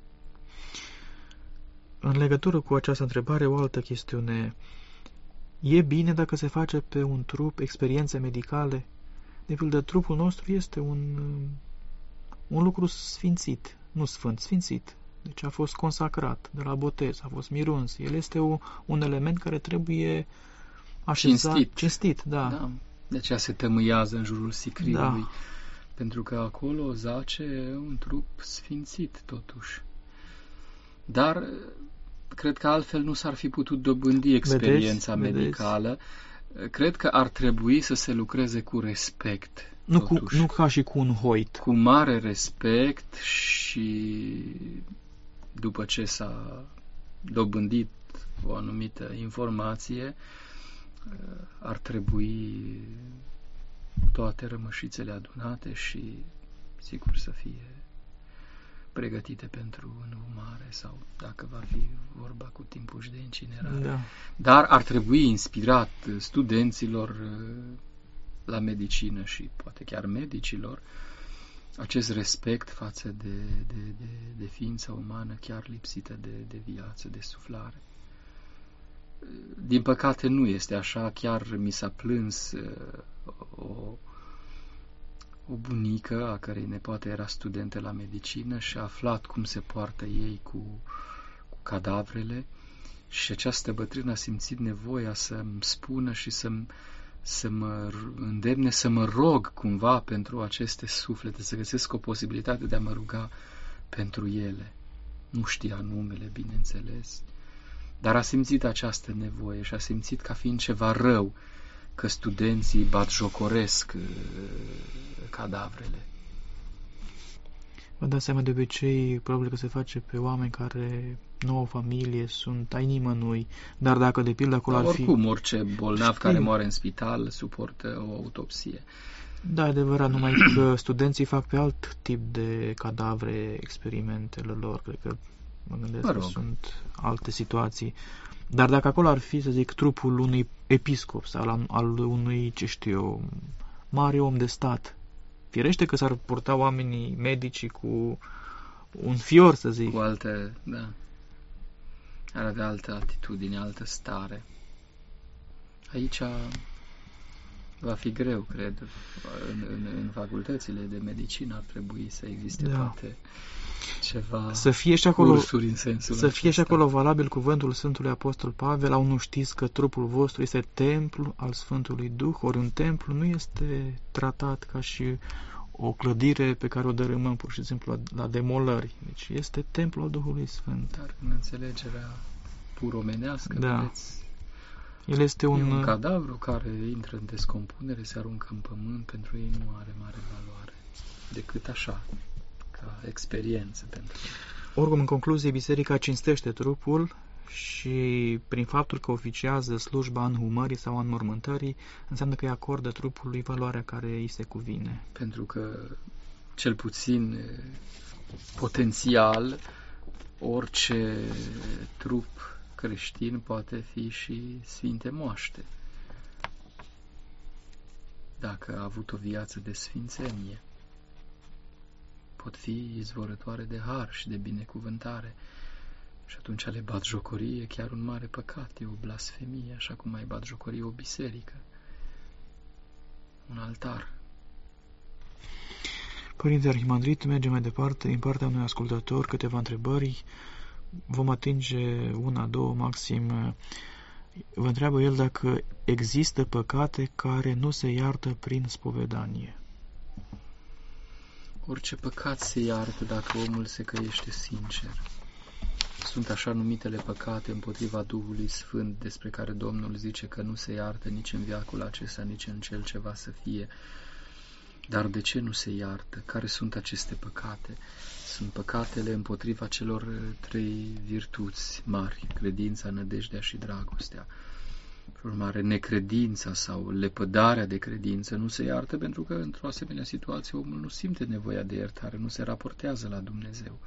În legătură cu această întrebare, o altă chestiune. E bine dacă se face pe un trup experiențe medicale? De pildă, trupul nostru este un lucru sfințit, nu sfânt, sfințit. Deci a fost consacrat de la botez, a fost miruns. El este un element care trebuie așezat, cinstit, da. De aceea se tămâiază în jurul sicrilului, pentru că acolo zace un trup sfințit, totuși. Dar cred că altfel nu s-ar fi putut dobândi experiența medicală. Cred că ar trebui să se lucreze cu respect. Nu ca și cu un hoit. Cu mare respect și după ce s-a dobândit o anumită informație, ar trebui toate rămășițele adunate și, sigur, să fie pregătite pentru înhumare sau, dacă va fi vorba, cu timpuși de incinerare. Da. Dar ar trebui inspirat studenților la medicină și poate chiar medicilor acest respect față de ființa umană chiar lipsită de viață, de suflare. Din păcate nu este așa. Chiar mi s-a plâns o bunică a cărei nepoată era studentă la medicină și a aflat cum se poartă ei cu cadavrele și această bătrână a simțit nevoia să-mi spună și să mă îndemne să mă rog cumva pentru aceste suflete, să găsesc o posibilitate de a mă ruga pentru ele. Nu știa numele, bineînțeles, dar a simțit această nevoie și a simțit ca fiind ceva rău că studenții batjocoresc cadavrele. Vă dați seama, de obicei, probabil că se face pe oameni care nu au familie, sunt ai nimănui, dar dacă de pildă acolo ar fi... Oricum, orice bolnav care moare în spital suportă o autopsie. Da, adevărat, numai că studenții fac pe alt tip de cadavre experimentele lor, cred că mă gândesc că sunt alte situații. Dar dacă acolo ar fi, să zic, trupul unui episcop sau al unui, ce știu eu, mare om de stat, firește că s-ar purta oamenii medicii cu un fior, să zic. Cu alte, da. Ar avea altă atitudine, altă stare. Aici va fi greu, cred. În facultățile de medicină ar trebui să existe poate ceva să fie și acolo, cursuri în sensul să fie acesta. și acolo valabil cuvântul Sfântului Apostol Pavel: au nu știți că trupul vostru este templu al Sfântului Duh? Ori un templu nu este tratat ca și o clădire pe care o dărâmăm pur și simplu la demolări. Deci este templul al Duhului Sfânt. Dar în înțelegerea puromenească, vedeți, el este un cadavru care intră în descompunere, se aruncă în pământ, pentru ei nu are mare valoare, decât așa, ca experiență pentru ei. Oricum, în concluzie, biserica cinstește trupul și prin faptul că oficiază slujba înhumării sau înmormântării, înseamnă că îi acordă trupului valoarea care îi se cuvine. Pentru că, cel puțin potențial, orice trup creștin poate fi și sfinte moaște, dacă a avut o viață de sfințenie. Pot fi izvorătoare de har și de binecuvântare. Și atunci a le batjocorie chiar un mare păcat, e o blasfemie, așa cum ai batjocorie o biserică, un altar. Părinte Arhimandrit, mergem mai departe. Din partea unui ascultător, câteva întrebări. Vom atinge una, două, maxim. Vă întreabă el dacă există păcate care nu se iartă prin spovedanie. Orice păcat se iartă dacă omul se căiește sincer. Sunt așa numitele păcate împotriva Duhului Sfânt, despre care Domnul zice că nu se iartă nici în veacul acesta, nici în cel ce va să fie. Dar de ce nu se iartă? Care sunt aceste păcate? Sunt păcatele împotriva celor trei virtuți mari: credința, nădejdea și dragostea. Prin urmare, necredința sau lepădarea de credință nu se iartă, pentru că într-o asemenea situație omul nu simte nevoia de iertare, nu se raportează la Dumnezeu.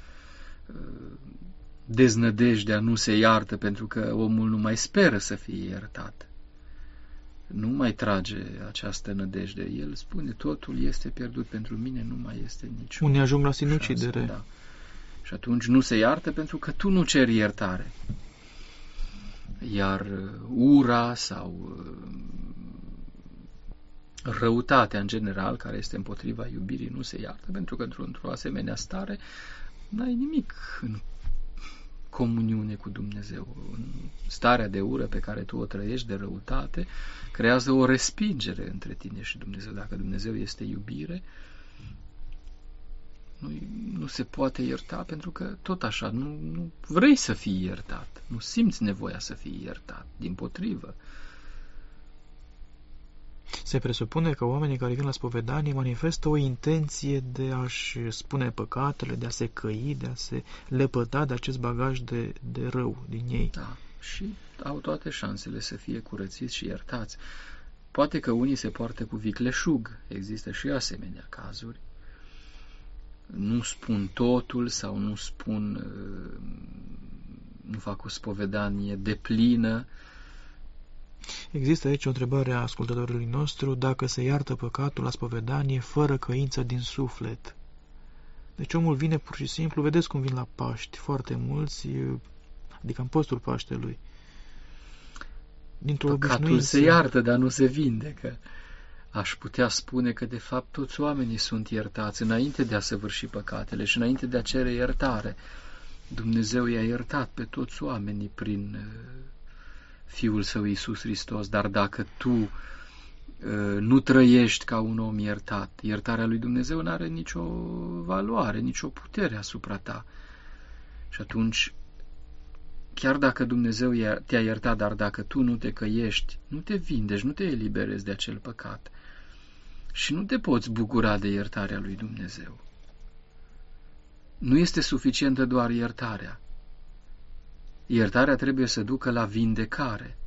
Deznădejdea nu se iartă pentru că omul nu mai speră să fie iertat. Nu mai trage această nădejde. El spune: totul este pierdut pentru mine, nu mai este nicio. Unii ajung la sinucidere. Da. Și atunci nu se iartă pentru că tu nu ceri iertare. Iar ura sau răutatea în general, care este împotriva iubirii, nu se iartă, pentru că într-o asemenea stare n-ai nimic în comuniune cu Dumnezeu. În starea de ură pe care tu o trăiești, de răutate, creează o respingere între tine și Dumnezeu. Dacă Dumnezeu este iubire, nu se poate ierta, pentru că tot așa nu vrei să fii iertat, nu simți nevoia să fii iertat, dimpotrivă. Se presupune că oamenii care vin la spovedanie manifestă o intenție de a-și spune păcatele, de a se căi, de a se lepăda de acest bagaj de rău din ei. Da, și au toate șansele să fie curățiți și iertați. Poate că unii se poartă cu vicleșug, există și asemenea cazuri. Nu spun totul sau nu fac o spovedanie deplină. Există aici o întrebare a ascultătorului nostru: dacă se iartă păcatul la spovedanie fără căință din suflet. Deci omul vine pur și simplu, vedeți cum vin la Paști foarte mulți, adică în postul Paștelui, dintr-o Păcatul se iartă, dar nu se vindecă. Aș putea spune că de fapt toți oamenii sunt iertați înainte de a săvârși păcatele și înainte de a cere iertare. Dumnezeu i-a iertat pe toți oamenii prin Fiul Său Iisus Hristos, dar dacă tu nu trăiești ca un om iertat, iertarea lui Dumnezeu nu are nicio valoare, nicio putere asupra ta. Și atunci, chiar dacă Dumnezeu te-a iertat, dar dacă tu nu te căiești, nu te vindești, nu te eliberezi de acel păcat și nu te poți bucura de iertarea lui Dumnezeu. nu este suficientă doar iertarea. Iertarea trebuie să ducă la vindecare.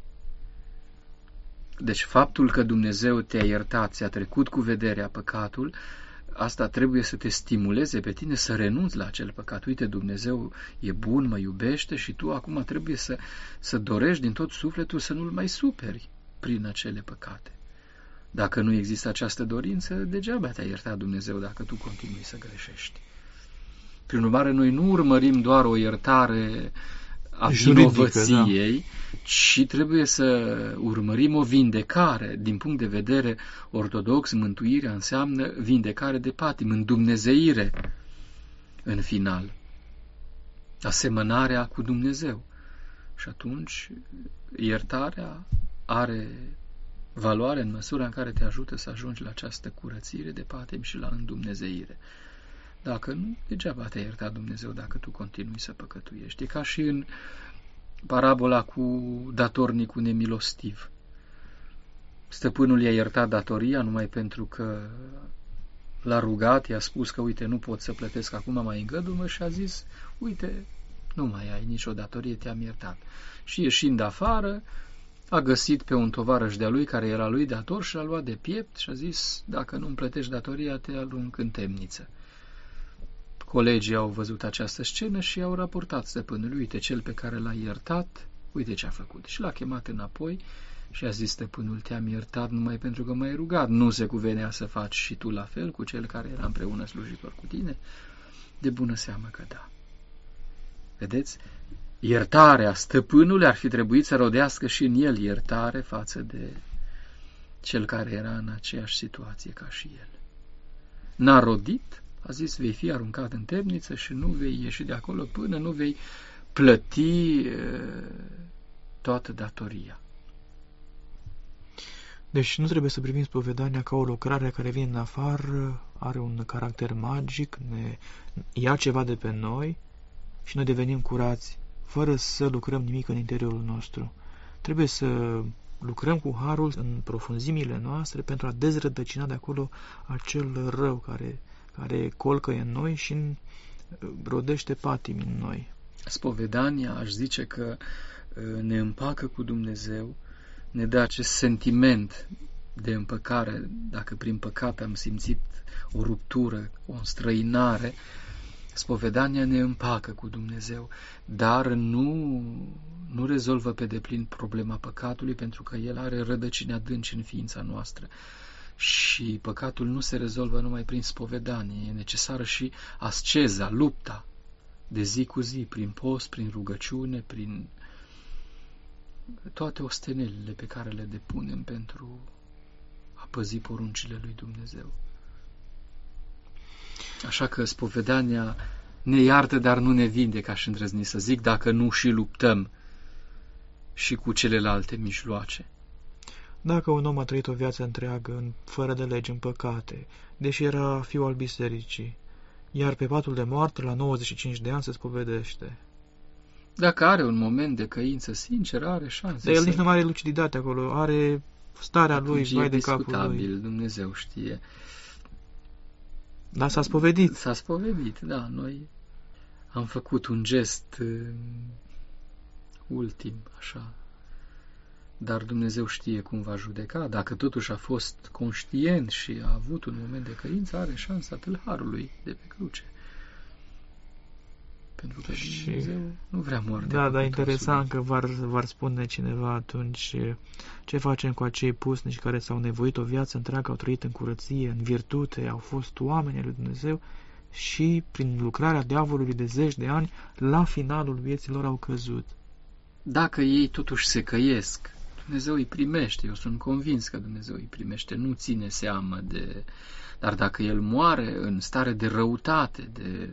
Deci faptul că Dumnezeu te-a iertat, ți-a trecut cu vederea păcatul, asta trebuie să te stimuleze pe tine să renunți la acel păcat. Uite, Dumnezeu e bun, mă iubește și tu acum trebuie să dorești din tot sufletul să nu-L mai superi prin acele păcate. Dacă nu există această dorință, degeaba te-a iertat Dumnezeu dacă tu continui să greșești. Prin urmare, noi nu urmărim doar o iertare a vinovăției, ci trebuie să urmărim o vindecare. Din punct de vedere ortodox, mântuirea înseamnă vindecare de patim, îndumnezeire în final, asemănarea cu Dumnezeu. Și atunci iertarea are valoare în măsura în care te ajută să ajungi la această curățire de patim și la îndumnezeire. Dacă nu, degeaba te-a iertat Dumnezeu dacă tu continui să păcătuiești. E ca și în parabola cu datornicul nemilostiv. Stăpânul i-a iertat datoria numai pentru că l-a rugat, i-a spus că, uite, nu pot să plătesc acum, mai îngădu-mă, și a zis, uite, nu mai ai nicio datorie, te-am iertat. Și ieșind afară, a găsit pe un tovarăș de-a lui care era lui dator și l-a luat de piept și a zis, dacă nu-mi plătești datoria, te arunc în temniță. Colegii au văzut această scenă și au raportat stăpânului, uite, cel pe care l-a iertat, uite ce a făcut. Și l-a chemat înapoi și a zis, stăpânul, te-am iertat numai pentru că m-ai rugat, nu se cuvenea să faci și tu la fel cu cel care era împreună slujitor cu tine? De bună seamă că da. Vedeți? Iertarea stăpânului ar fi trebuit să rodească și în el iertare față de cel care era în aceeași situație ca și el. N-a rodit, a zis, vei fi aruncat în temniță și nu vei ieși de acolo până nu vei plăti toată datoria. Deci nu trebuie să privim spovedania ca o lucrare care vine în afară, are un caracter magic, ne ia ceva de pe noi și noi devenim curați, fără să lucrăm nimic în interiorul nostru. Trebuie să lucrăm cu harul în profunzimile noastre pentru a dezrădăcina de acolo acel rău care colcă în noi și rodește patimi în noi. Spovedania, aș zice că ne împacă cu Dumnezeu, ne dă acest sentiment de împăcare, dacă prin păcate am simțit o ruptură, o înstrăinare. Spovedania ne împacă cu Dumnezeu, dar nu rezolvă pe deplin problema păcatului, pentru că el are rădăcini adânci în ființa noastră. Și păcatul nu se rezolvă numai prin spovedanie, e necesară și asceza, lupta de zi cu zi, prin post, prin rugăciune, prin toate ostenelile pe care le depunem pentru a păzi poruncile lui Dumnezeu. Așa că spovedania ne iartă, dar nu ne vindecă, aș îndrăzni să zic, dacă nu și luptăm și cu celelalte mijloace. Dacă un om a trăit o viață întreagă fără de lege, în păcate, deși era fiul al bisericii, iar pe patul de moarte, la 95 de ani, se spovedește. Dacă are un moment de căință sinceră, are șanse. Dar el nici nu mai are luciditate acolo, are starea lui, vai de capul lui. Dumnezeu știe. Dar s-a spovedit. S-a spovedit, da. Noi am făcut un gest ultim, așa. Dar Dumnezeu știe cum va judeca. Dacă totuși a fost conștient și a avut un moment de căință, are șansa tâlharului de pe cruce. Pentru că Dumnezeu nu vrea moarte. Da, dar interesant că v-ar spune cineva atunci ce facem cu acei pusnici care s-au nevoit o viață întreagă, au trăit în curăție, în virtute, au fost oameni lui Dumnezeu și prin lucrarea diavolului de zeci de ani, la finalul vieții lor au căzut. Dacă ei totuși se căiesc, Dumnezeu îi primește. Eu sunt convins că Dumnezeu îi primește, nu ține seamă de... Dar dacă el moare în stare de răutate, de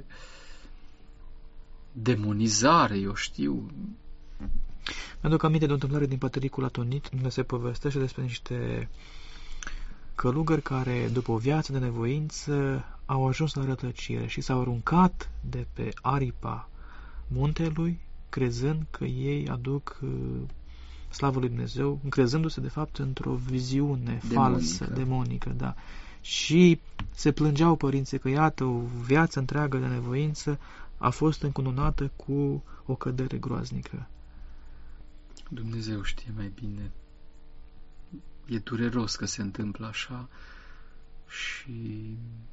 demonizare, eu știu... Mi-aduc aminte de o întâmplare din Pătăricul Atonit, unde se povestește despre niște călugări care, după o viață de nevoință, au ajuns la rătăcire și s-au aruncat de pe aripa muntelui, crezând că ei aduc slavă lui Dumnezeu, încrezându-se de fapt într-o viziune falsă, demonică, da. Și Se plângeau părinții că, iată, o viață întreagă de nevoință a fost încununată cu o cădere groaznică. Dumnezeu știe mai bine. E dureros că se întâmplă așa și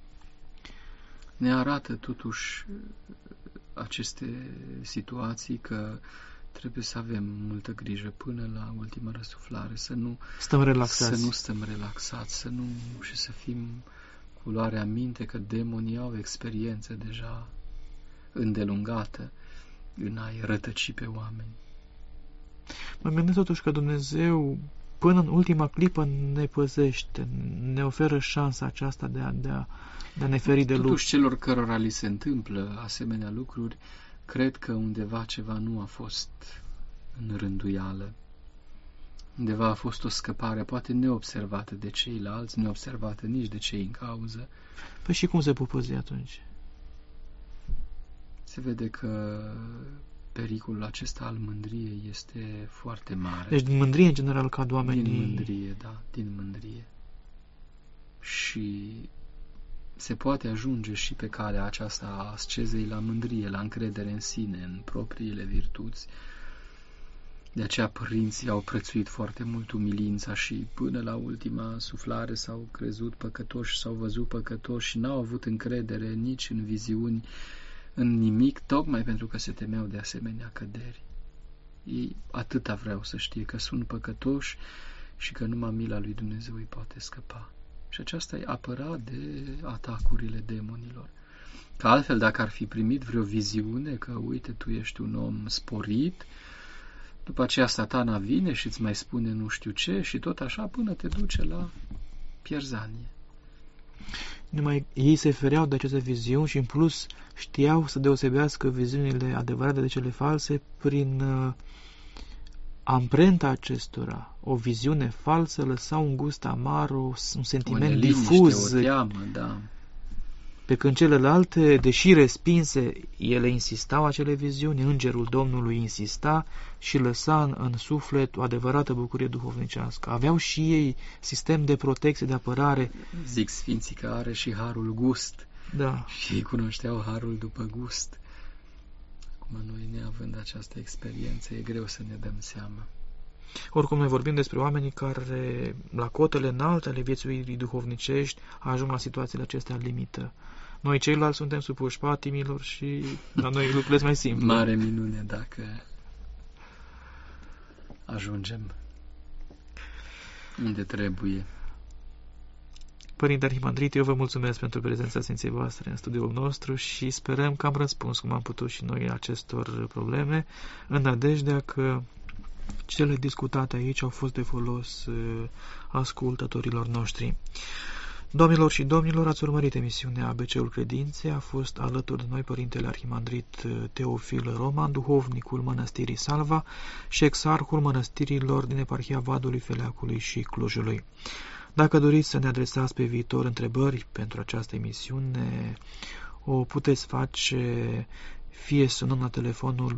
ne arată totuși aceste situații că trebuie să avem multă grijă până la ultima răsuflare, să nu stăm relaxați, să nu și să fim cu luarea minte că demonii au experiență deja îndelungată în a-i rătăci pe oameni. Mă gândesc totuși că Dumnezeu până în ultima clipă ne păzește, ne oferă șansa aceasta de a ne feri de lucru. Totuși celor cărora li se întâmplă asemenea lucruri, cred că undeva ceva nu a fost în rânduială. Undeva a fost o scăpare, poate neobservată de ceilalți, neobservată nici de cei în cauză. Păi și cum se pot păzi atunci? Se vede că pericolul acesta al mândriei este foarte mare. Deci din mândrie, în general, cad oamenii... Din mândrie, da, din mândrie. Și se poate ajunge și pe calea aceasta a ascezei la mândrie, la încredere în sine, în propriile virtuți. De aceea părinții au prețuit foarte mult umilința și până la ultima suflare s-au crezut păcătoși, s-au văzut păcătoși și n-au avut încredere nici în viziuni, în nimic, tocmai pentru că se temeau de asemenea căderi. Ei atâta vreau să știe că sunt păcătoși și că numai mila lui Dumnezeu îi poate scăpa. Și aceasta e apărat de atacurile demonilor. Că altfel, dacă ar fi primit vreo viziune că, uite, tu ești un om sporit, după aceea Satana vine și îți mai spune nu știu ce și tot așa până te duce la pierzanie. Numai ei se fereau de aceste viziuni și în plus știau să deosebească viziunile adevărate de cele false prin amprenta acestora. O viziune falsă lăsa un gust amar, un sentiment difuz. O teamă, da. Pe când celelalte, deși respinse, ele insistau acele viziuni, îngerul Domnului insista și lăsa în suflet o adevărată bucurie duhovnicească. Aveau și ei sistem de protecție, de apărare. Zic sfinții că are și harul gust. Da. Și ei cunoșteau harul după gust. Acum noi, neavând această experiență, e greu să ne dăm seama. Oricum, noi vorbim despre oamenii care, la cotele înalte ale viețuirii duhovnicești, ajung la situațiile acestea limită. Noi ceilalți suntem supuși patimilor și la noi lucrurile sunt mai simple. Mare minune dacă ajungem unde trebuie. Părinte Arhimandrit, eu vă mulțumesc pentru prezența Sfinței voastre în studioul nostru și sperăm că am răspuns cum am putut și noi acestor probleme, în nădejdea că cele discutate aici au fost de folos ascultătorilor noștri. Domnilor și domnilor, ați urmărit emisiunea ABC-ul Credinței, a fost alături de noi Părintele Arhimandrit Teofil Roman, duhovnicul Mănăstirii Salva și exarhul mănăstirilor din eparhia Vadului, Feleacului și Clujului. Dacă doriți să ne adresați pe viitor întrebări pentru această emisiune, o puteți face fie sunând la telefonul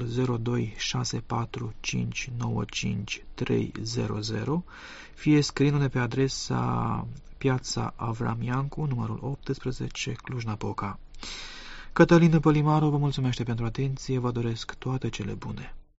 0264595300, fie scriindu-ne pe adresa Piața Avram Iancu, numărul 18, Cluj-Napoca. Cătălin Pălimaru vă mulțumește pentru atenție, vă doresc toate cele bune.